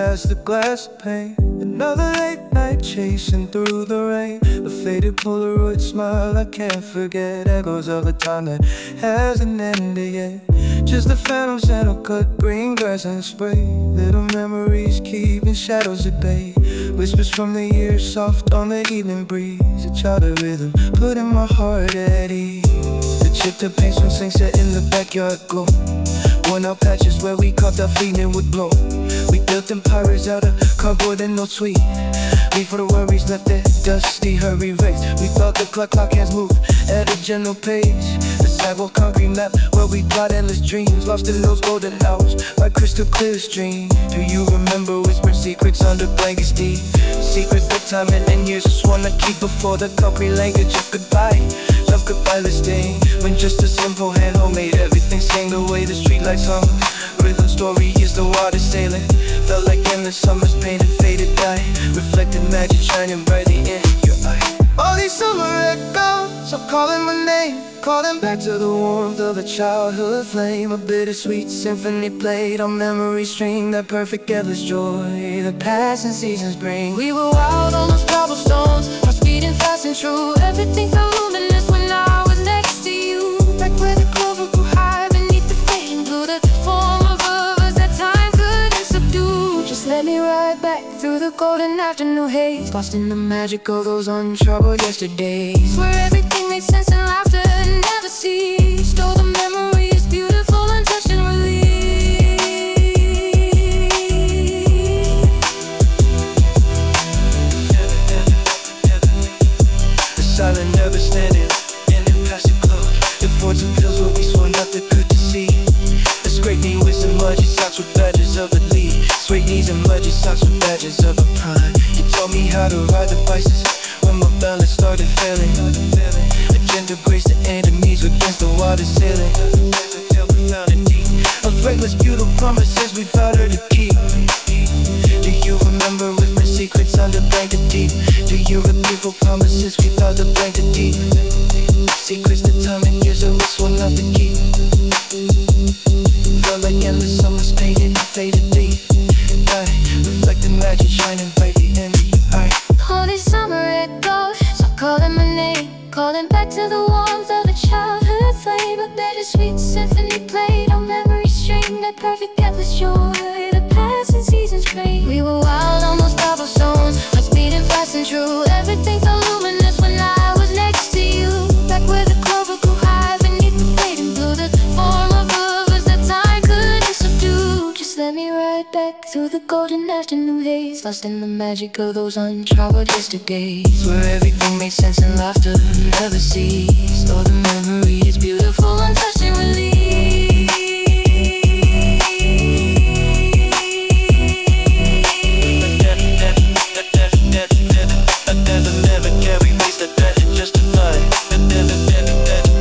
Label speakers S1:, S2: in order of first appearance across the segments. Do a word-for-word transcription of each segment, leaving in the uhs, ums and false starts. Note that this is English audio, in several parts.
S1: past the glass pane. Another late night chasing through the rain. A faded Polaroid smile I can't forget. Echoes of a time that hasn't ended yet. Just the phantoms and a cut green grass and spray. Little memories keeping shadows at bay. Whispers from the years soft on the evening breeze. A charter rhythm putting my heart at ease. The chip that paints from sunset in the backyard glow. Worn out patches where we carved our feet and would blow. We built empires out of cardboard and no sweet. We for the worries left that dusty hurry race. We thought the clock clock hands moved at a gentle pace. The sidewalk concrete map where we plot endless dreams. Lost in those golden hours by crystal clear stream. Do you remember whispering secrets under blankets deep? Secrets that time and, and years just wanna keep before the concrete language of goodbye. Love goodbye listing when just a simple hand homemade everything sang the way the streetlights hung. Rhythm story is the water sailing. Felt like endless summers painted faded dye. Reflected magic shining brightly in your eye. All these summer echoes are calling my name, calling back to the warmth of a childhood flame. A bittersweet symphony played on memory string. That perfect endless joy the passing seasons bring. We were wild on those cobblestones, hearts beating fast and true. Everything felt luminous when I was next to you. Back where the clover grew high beneath the fading blue. The form of us that time couldn't subdue. Just let me ride back through the golden afternoon haze, lost in the magic of those untroubled yesterdays, where everything makes sense and laughter never ceased. Oh, the memory is beautiful, untouched and released. The silent never standing, and then past the glow. The fortune pills where we swore nothing good to see. The scraped knee with some muddy socks with badges of a lead. Suede knees and muddy socks with badges of a prime. You taught me how to ride the bicycles when my balance started failing. A gentle grace to enemies against the water sailing. Of reckless beautiful promises we vowed her to keep. Do you remember whispering secrets under blanket deep? Do you remember beautiful promises we vowed to blanket deep? Secrets that time and years of us will not to keep. Felt like endless summers painted and faded deep. I reflected magic shining brightly in your eye. All these summer echoes are calling my name, calling back to the warmth of a childhood flame. A bittersweet symphony played on memory string. That perfect endless joy the passing seasons bring. We were wild on those cobblestones, hearts beating fast and true. Everything felt luminous when I was next to you. Back where the clover grew high beneath the fading blue. The form of us that time couldn't subdue. Just let me ride back through the golden afternoon haze, lost in the magic of those untroubled yesterdays, where everything made sense and laughter never ceased. Oh, the memory is beautiful, untouched and released. Never, never carry waste that that justify. Never, never, never,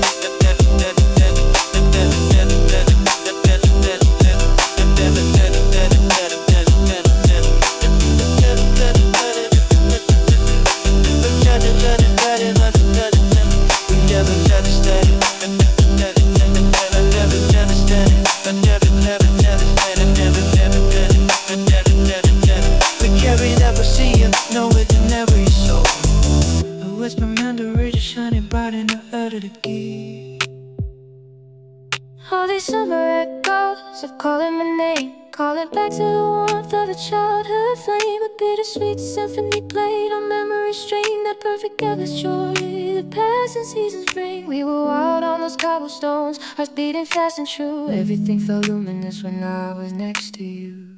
S1: all these summer echoes of calling my name, calling back to the warmth of a childhood flame. A bittersweet symphony played on memory string. That perfect endless joy the passing seasons bring. We were wild on those cobblestones, hearts beating fast and true. Everything felt luminous when I was next to you.